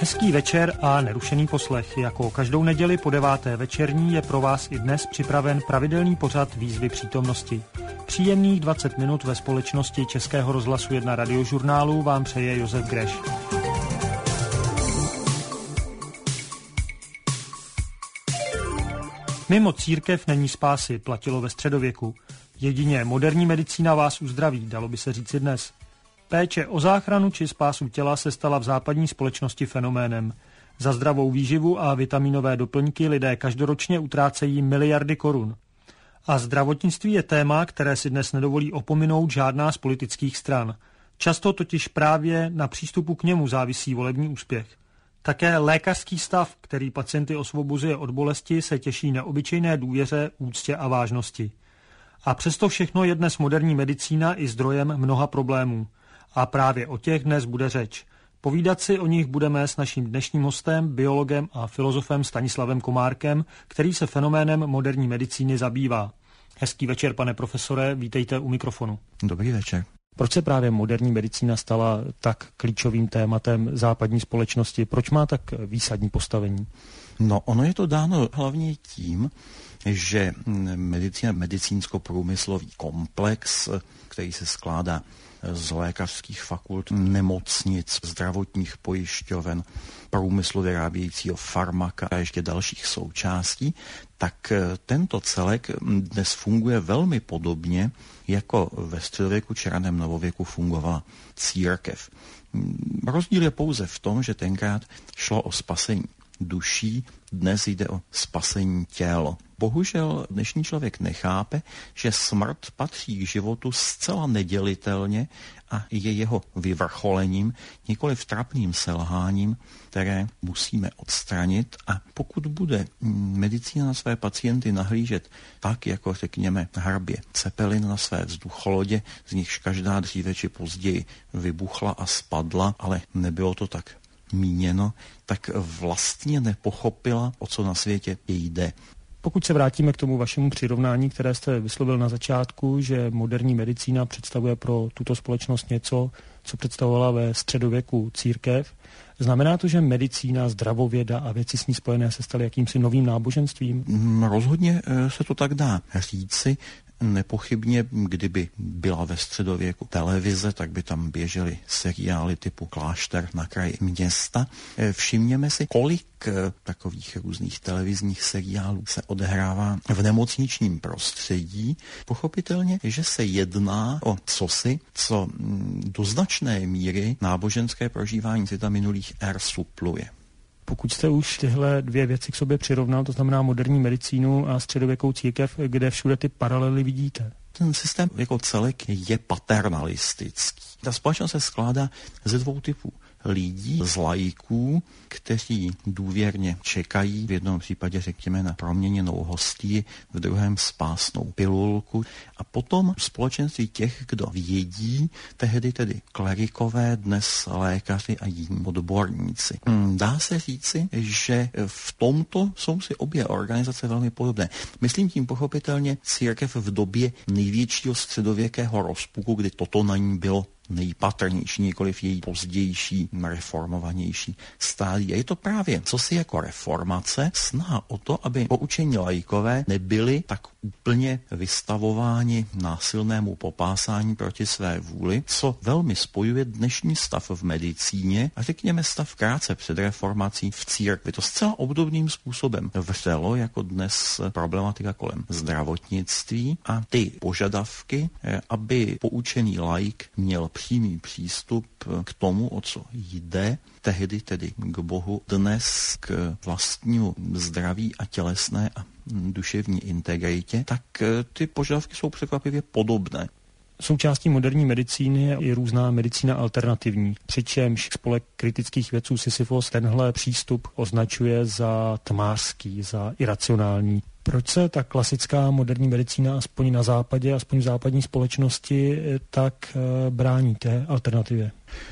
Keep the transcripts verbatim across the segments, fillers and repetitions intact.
Hezký večer a nerušený poslech. Jako každou neděli po deváté večerní je pro vás i dnes připraven pravidelný pořad výzvy přítomnosti. Příjemných dvacet minut ve společnosti Českého rozhlasu jedna radiožurnálu vám přeje Josef Greš. Mimo církev není spásy, platilo ve středověku. Jedině moderní medicína vás uzdraví, dalo by se říci dnes. Péče o záchranu či spásu těla se stala v západní společnosti fenoménem. Za zdravou výživu a vitaminové doplňky lidé každoročně utrácejí miliardy korun. A zdravotnictví je téma, které si dnes nedovolí opominout žádná z politických stran. Často totiž právě na přístupu k němu závisí volební úspěch. Také lékařský stav, který pacienty osvobozuje od bolesti, se těší neobyčejné důvěře, úctě a vážnosti. A přesto všechno je dnes moderní medicína i zdrojem mnoha problémů. A právě o těch dnes bude řeč. Povídat si o nich budeme s naším dnešním hostem, biologem a filozofem Stanislavem Komárkem, který se fenoménem moderní medicíny zabývá. Hezký večer, pane profesore, vítejte u mikrofonu. Dobrý večer. Proč se právě moderní medicína stala tak klíčovým tématem západní společnosti? Proč má tak výsadní postavení? No, ono je to dáno hlavně tím, že medicína, medicínsko-průmyslový komplex, který se skládá z lékařských fakult, nemocnic, zdravotních pojišťoven, průmyslu vyrábějícího farmaka a ještě dalších součástí, tak tento celek dnes funguje velmi podobně, jako ve středověku či raném novověku fungovala církev. Rozdíl je pouze v tom, že tenkrát šlo o spasení duší, dnes jde o spasení těl. Bohužel dnešní člověk nechápe, že smrt patří k životu zcela nedělitelně a je jeho vyvrcholením, nikoli trapným selháním, které musíme odstranit. A pokud bude medicína na své pacienty nahlížet tak, jako řekněme hrabě Cepelin na své vzducholodě, z nichž každá dříve či později vybuchla a spadla, ale nebylo to tak míněno, tak vlastně nepochopila, o co na světě jde. Pokud se vrátíme k tomu vašemu přirovnání, které jste vyslovil na začátku, že moderní medicína představuje pro tuto společnost něco, co představovala ve středověku církev, znamená to, že medicína, zdravověda a věci s ní spojené se staly jakýmsi novým náboženstvím? Rozhodně se to tak dá říci. Nepochybně, kdyby byla ve středověku televize, tak by tam běžely seriály typu Klášter na kraji města. Všimněme si, kolik takových různých televizních seriálů se odehrává v nemocničním prostředí. Pochopitelně, že se jedná o cosi, co do značné míry náboženské prožívání světa minulých ér supluje. Pokud jste už tyhle dvě věci k sobě přirovnal, to znamená moderní medicínu a středověkou církev, kde všude ty paralely vidíte? Ten systém jako celek je paternalistický. Ta společnost se skládá ze dvou typů lidí, z laiků, kteří důvěrně čekají, v jednom případě řekněme na proměněnou hostii, v druhém spásnou pilulku, a potom společenství těch, kdo vědí, tehdy tedy klerikové, dnes lékaři a jiní odborníci. Dá se říci, že v tomto jsou si obě organizace velmi podobné. Myslím tím pochopitelně církev v době největšího středověkého rozpuku, kdy toto na ní bylo nejpatrnější, nikoliv její pozdější, reformovanější stádí. A je to právě cosi jako reformace, snaha o to, aby poučení laikové nebyli tak úplně vystavováni násilnému popásání proti své vůli, co velmi spojuje dnešní stav v medicíně a řekněme stav krátce před reformací v církvi. To zcela obdobným způsobem vřelo jako dnes problematika kolem zdravotnictví a ty požadavky, aby poučený laik měl přímý přístup k tomu, o co jde, tehdy tedy k Bohu, dnes k vlastnímu zdraví a tělesné a duševní integritě, tak ty požadavky jsou překvapivě podobné. Součástí moderní medicíny je i různá medicína alternativní, přičemž spolek kritických vědců Sisyfos tenhle přístup označuje za tmářský, za iracionální. Proč se ta klasická moderní medicína, aspoň na západě, aspoň v západní společnosti, tak brání té alternativě?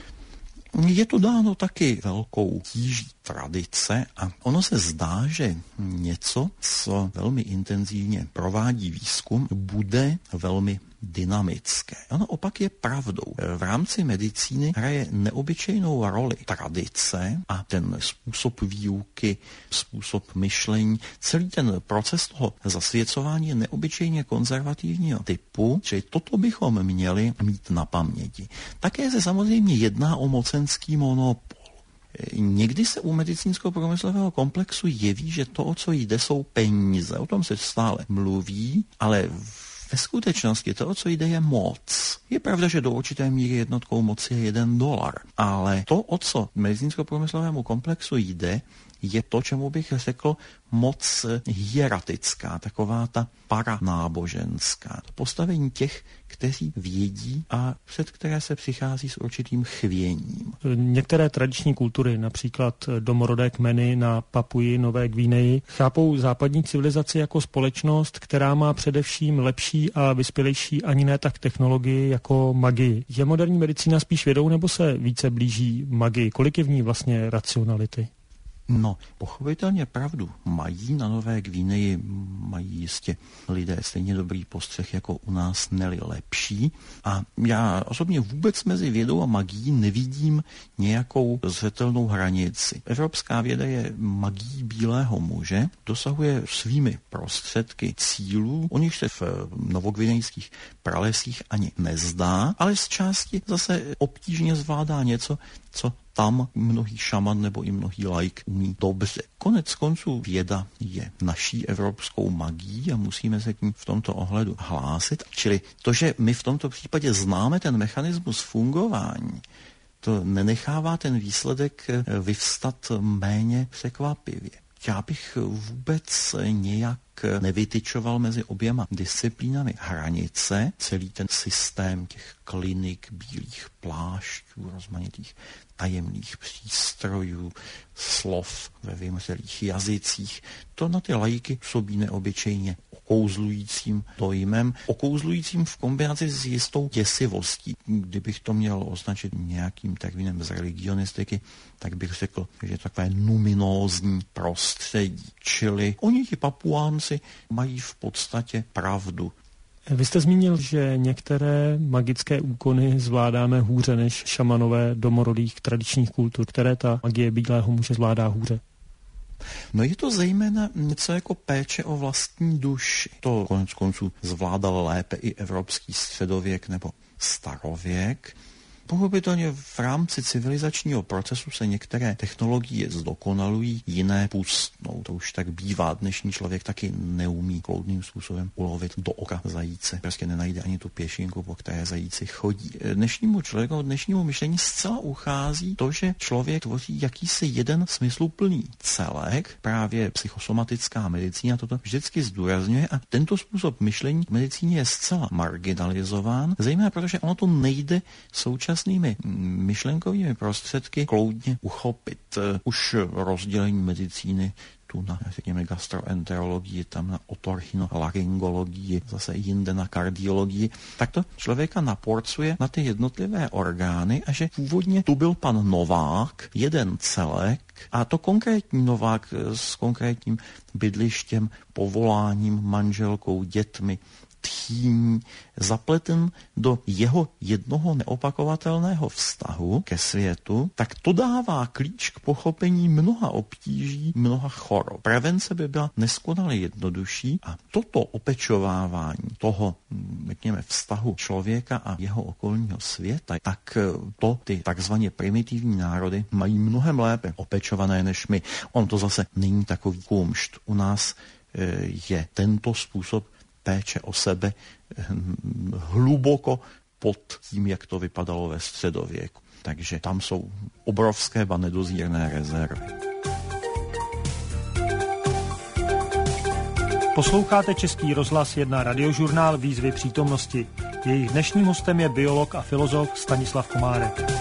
Je to dáno taky velkou tíží tradice a ono se zdá, že něco, co velmi intenzivně provádí výzkum, bude velmi dynamické. Ono opak je pravdou. V rámci medicíny hraje neobyčejnou roli tradice a ten způsob výuky, způsob myšlení. Celý ten proces toho zasvěcování je neobyčejně konzervativního typu, čili toto bychom měli mít na paměti. Také se samozřejmě jedná o mocenský monopol. Někdy se u medicínského průmyslového komplexu jeví, že to, o co jde, jsou peníze. O tom se stále mluví, ale ve skutečnosti to, o co jde, je moc. Je pravda, že do určité míry jednotkou moci je jeden dolar, ale to, o co medicínského průmyslovému komplexu jde, je to, čemu bych řekl, moc hieratická, taková ta paranáboženská. To postavení těch, kteří vědí a před které se přichází s určitým chvěním. Některé tradiční kultury, například domorodé kmeny na Papuji, Nové Gvineji, chápou západní civilizaci jako společnost, která má především lepší a vyspělejší ani ne tak technologii jako magii. Je moderní medicína spíš vědou nebo se více blíží magii? Kolik je v ní vlastně racionality? No, pochopitelně pravdu mají na Nové Gvineji, mají jistě lidé stejně dobrý postřeh jako u nás, neli lepší. A já osobně vůbec mezi vědou a magií nevidím nějakou zřetelnou hranici. Evropská věda je magií bílého muže, dosahuje svými prostředky cílů, o nich se v novogvinejských pralesích ani nezdá, ale z části zase obtížně zvládá něco, co tam mnohý šaman nebo i mnohý laik umí dobře. Konec konců věda je naší evropskou magií a musíme se k ní v tomto ohledu hlásit. Čili to, že my v tomto případě známe ten mechanismus fungování, to nenechává ten výsledek vyvstat méně překvapivě. Já bych vůbec nějak nevytyčoval mezi oběma disciplínami hranice. Celý ten systém těch klinik, bílých plášťů, rozmanitých tajemných přístrojů, slov ve vymřelých jazycích, to na ty laiky působí neobyčejně okouzlujícím dojmem, okouzlujícím v kombinaci s jistou děsivostí. Kdybych to měl označit nějakým termínem z religionistiky, tak bych řekl, že je to takové numinózní prostředí. Čili oni ti Papuánci mají v podstatě pravdu. Vy jste zmínil, že některé magické úkony zvládáme hůře než šamanové domorodých tradičních kultur. Které ta magie bílého muže zvládá hůře? No je to zejména něco jako péče o vlastní duši. To konec konců zvládal lépe i evropský středověk nebo starověk. Pochopitelně v rámci civilizačního procesu se některé technologie zdokonalují, jiné pustnou. To už tak bývá. Dnešní člověk taky neumí kloudným způsobem ulovit do oka zajíce. Prostě nenajde ani tu pěšinku, po které zajíci chodí. Dnešnímu člověku, dnešnímu myšlení zcela uchází to, že člověk tvoří jakýsi jeden smysluplný celek. Právě psychosomatická medicína toto vždycky zdůrazňuje a tento způsob myšlení v medicíně je zcela marginalizován, zejména protože ono to nejde současně myšlenkovými prostředky kloudně uchopit. Už rozdělení medicíny tu na, řekněme, gastroenterologii, tam na otorhinolaryngologii, zase jinde na kardiologii, tak to člověka naporcuje na ty jednotlivé orgány a že původně tu byl pan Novák, jeden celek, a to konkrétní Novák s konkrétním bydlištěm, povoláním, manželkou, dětmi, tchýní, zapleten do jeho jednoho neopakovatelného vztahu ke světu, tak to dává klíč k pochopení mnoha obtíží, mnoha chorob. Prevence by byla neskonale jednodušší a toto opečovávání toho, řekněme, vztahu člověka a jeho okolního světa, tak to ty takzvaně primitivní národy mají mnohem lépe opečované než my. On to zase není takový kumšt. U nás je tento způsob péče o sebe hluboko pod tím, jak to vypadalo ve středověku. Takže tam jsou obrovské ba nedozírné rezervy. Posloucháte Český rozhlas jedna radiožurnál Výzvy přítomnosti. Jejich dnešním hostem je biolog a filozof Stanislav Komárek.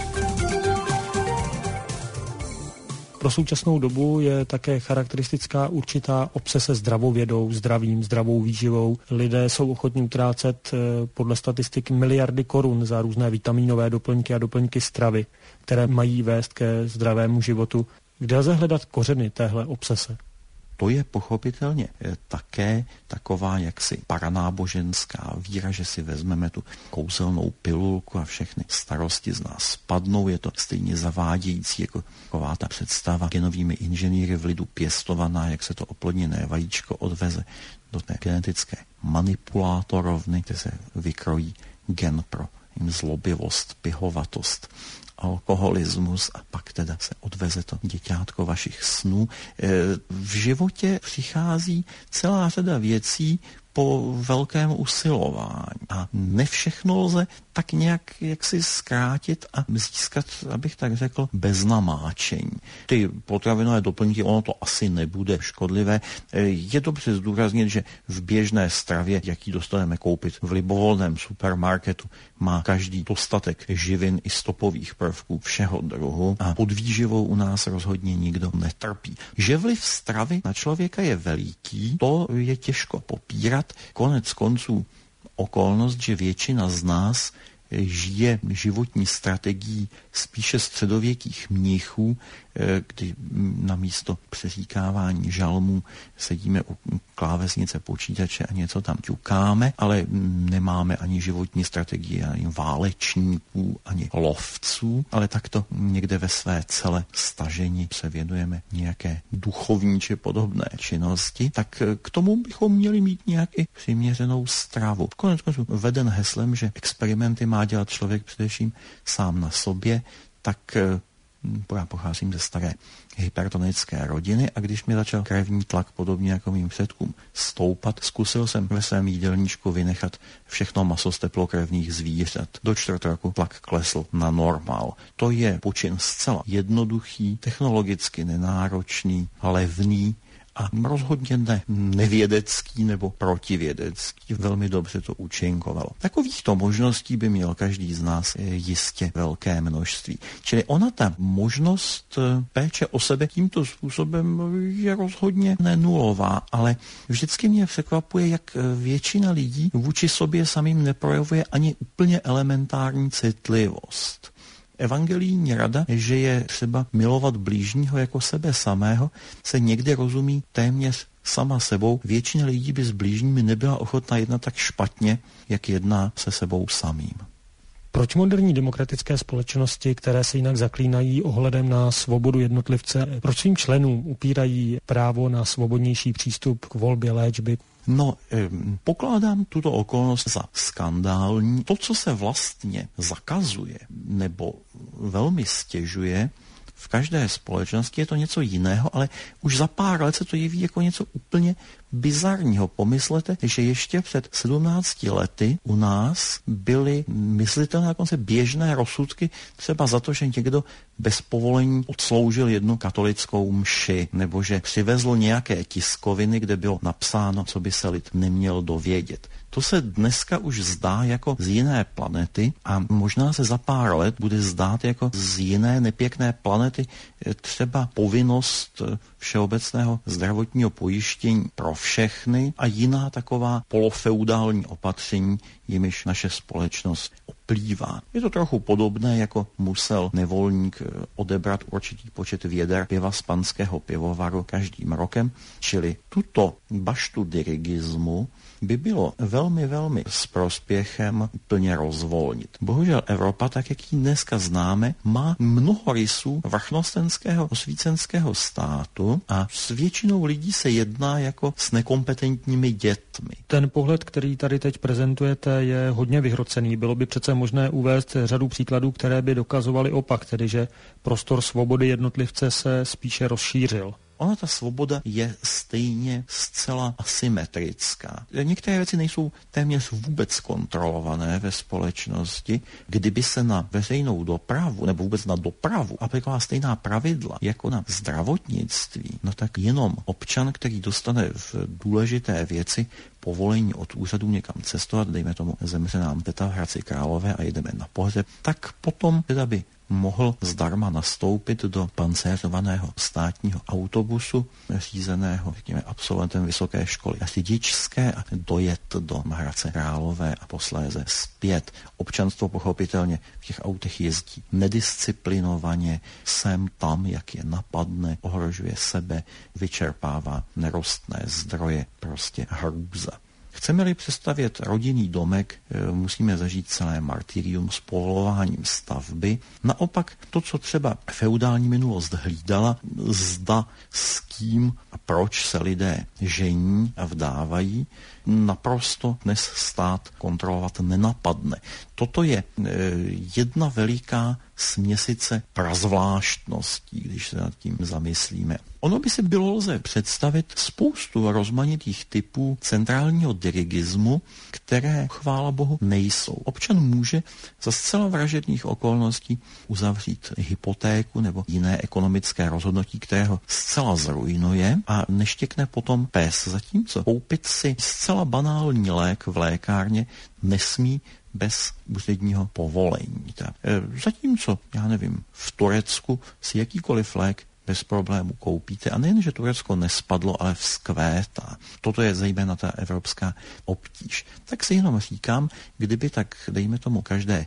Pro současnou dobu je také charakteristická určitá obsese zdravou vědou, zdravím, zdravou výživou. Lidé jsou ochotní utrácet podle statistik miliardy korun za různé vitamínové doplňky a doplňky stravy, které mají vést ke zdravému životu. Kde lze hledat kořeny téhle obsese? to je pochopitelně také taková jaksi paranáboženská víra, že si vezmeme tu kouzelnou pilulku a všechny starosti z nás spadnou. Je to stejně zavádějící jako taková ta představa genovými inženýry v lidu pěstovaná, jak se to oplodněné vajíčko odveze do té genetické manipulátorovny, kde se vykrojí gen pro jim zlobivost, pihovatost, alkoholismus a pak teda se odveze to děťátko vašich snů. V životě přichází celá řada věcí po velkém usilování. A ne všechno lze tak nějak jaksi zkrátit a získat, abych tak řekl, bez namáčení. Ty potravinové doplňky, ono to asi nebude škodlivé. Je dobře zdůraznit, že v běžné stravě, jaký dostaneme koupit v libovolném supermarketu, má každý dostatek živin i stopových prvků všeho druhu a pod výživou u nás rozhodně nikdo netrpí. Že vliv stravy na člověka je veliký, to je těžko popírat. Konec konců okolnost, že většina z nás žije životní strategií spíše středověkých mnichů, kdy na místo přeříkávání žalmů sedíme u klávesnice počítače a něco tam ťukáme, ale nemáme ani životní strategii, ani válečníků, ani lovců, ale takto někde ve své celé stažení se věnujeme nějaké duchovní či podobné činnosti, tak k tomu bychom měli mít nějak i přiměřenou stravu. Konec konců veden heslem, že experimenty má dělat člověk především sám na sobě, tak já pocházím ze staré hypertonické rodiny a když mi začal krevní tlak podobně jako mým předkům stoupat, zkusil jsem ve svém jídelníčku vynechat všechno maso z teplokrevných zvířat. Do čtvrt roku tlak klesl na normál. To je počin zcela jednoduchý, technologicky nenáročný, levný a rozhodně ne nevědecký nebo protivědecký. Velmi dobře to účinkovalo. Takovýchto možností by měl každý z nás jistě velké množství. Čili ona ta možnost péče o sebe tímto způsobem je rozhodně nenulová, ale vždycky mě překvapuje, jak většina lidí vůči sobě samým neprojevuje ani úplně elementární citlivost. Evangelijní rada, že je třeba milovat blížního jako sebe samého, se někdy rozumí téměř sama sebou. Většina lidí by s blížními nebyla ochotná jednat tak špatně, jak jedná se sebou samým. Proč moderní demokratické společnosti, které se jinak zaklínají ohledem na svobodu jednotlivce, proč svým členům upírají právo na svobodnější přístup k volbě léčby? No, eh, pokládám tuto okolnost za skandální. To, co se vlastně zakazuje nebo velmi stěžuje v každé společnosti, je to něco jiného, ale už za pár let se to jeví jako něco úplně bizarního. Pomyslete, že ještě před sedmnácti lety u nás byly myslitelné dokonce běžné rozsudky třeba za to, že někdo bez povolení odsloužil jednu katolickou mši, nebo že přivezl nějaké tiskoviny, kde bylo napsáno, co by se lid neměl dovědět. To se dneska už zdá jako z jiné planety a možná se za pár let bude zdát jako z jiné nepěkné planety třeba povinnost všeobecného zdravotního pojištění pro všechny a jiná taková polofeudální opatření, jimiž naše společnost oplývá. Je to trochu podobné, jako musel nevolník odebrat určitý počet věder piva z panského pivovaru každým rokem, čili tuto baštu dirigismu by bylo velmi, velmi s prospěchem plně rozvolnit. Bohužel Evropa, tak jak ji dneska známe, má mnoho rysů vrchnostenského osvícenského státu a s většinou lidí se jedná jako s nekompetentními dětmi. Ten pohled, který tady teď prezentujete, je hodně vyhrocený. Bylo by přece možné uvést řadu příkladů, které by dokazovaly opak, tedy že prostor svobody jednotlivce se spíše rozšířil. Ona ta svoboda je stejně zcela asymetrická. Některé věci nejsou téměř vůbec kontrolované ve společnosti. Kdyby se na veřejnou dopravu nebo vůbec na dopravu aplikovala stejná pravidla jako na zdravotnictví, no tak jenom občan, který dostane v důležité věci povolení od úřadu někam cestovat, dejme tomu zemře nám teta v Hradci Králové a jedeme na pohřeb, tak potom teda by mohl zdarma nastoupit do pancéřovaného státního autobusu, řízeného, řekněme, absolventem vysoké školy řidičské a dojet do Hradce Králové a posléze zpět. Občanstvo pochopitelně v těch autech jezdí nedisciplinovaně, sem tam, jak je napadne, ohrožuje sebe, vyčerpává nerostné zdroje, prostě hrůza. Chceme-li představit rodinný domek, musíme zažít celé martyrium s povolováním stavby. Naopak to, co třeba feudální minulost hlídala, zda s kým a proč se lidé žení a vdávají, naprosto dnes stát kontrolovat nenapadne. Toto je jedna veliká směsice prazvláštností, když se nad tím zamyslíme. Ono by si bylo lze představit spoustu rozmanitých typů centrálního dirigismu, které, chvála bohu, nejsou. Občan může za zcela vražedných okolností uzavřít hypotéku nebo jiné ekonomické rozhodnutí, které ho zcela zrujnuje a neštěkne potom pes. Zatímco koupit si zcela banální lék v lékárně nesmí bez úředního povolení. Zatímco, já nevím, v Turecku si jakýkoliv lék bez problému koupíte. A nejen, že Turecko nespadlo, ale vzkvétá. Toto je zejména ta evropská obtíž. Tak si jenom říkám, kdyby tak, dejme tomu, každé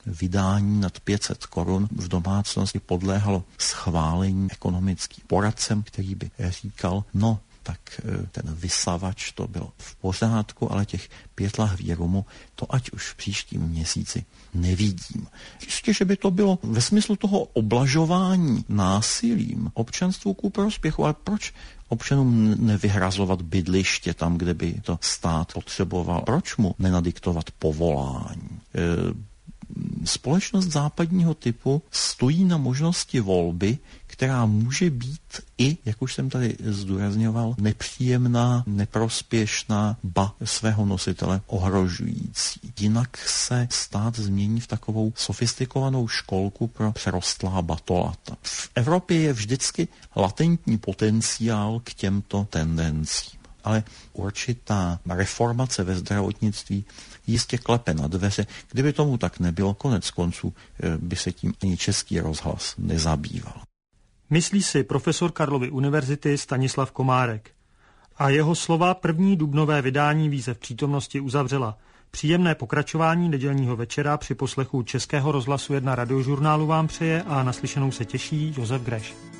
vydání nad pět set korun v domácnosti podléhalo schválení ekonomickým poradcem, který by říkal, no, tak ten vysavač to bylo v pořádku, ale těch pět lahví rumu, to ať už v příštím měsíci nevidím. Jistě, že by to bylo ve smyslu toho oblažování násilím občanstvu ku prospěchu, ale proč občanům nevyhrazovat bydliště tam, kde by to stát potřeboval? Proč mu nenadiktovat povolání? E, Společnost západního typu stojí na možnosti volby, která může být i, jak už jsem tady zdůrazňoval, nepříjemná, neprospěšná, ba svého nositele ohrožující. Jinak se stát změní v takovou sofistikovanou školku pro přerostlá batolata. V Evropě je vždycky latentní potenciál k těmto tendencím. Ale určitá reformace ve zdravotnictví jistě klepe na dveře. Kdyby tomu tak nebylo, konec konců by se tím ani Český rozhlas nezabýval. Myslí si profesor Karlovy univerzity Stanislav Komárek. A jeho slova první dubnové vydání Výzev přítomnosti uzavřela. Příjemné pokračování nedělního večera při poslechu Českého rozhlasu jedna radiožurnálu vám přeje a naslyšenou se těší Josef Greš.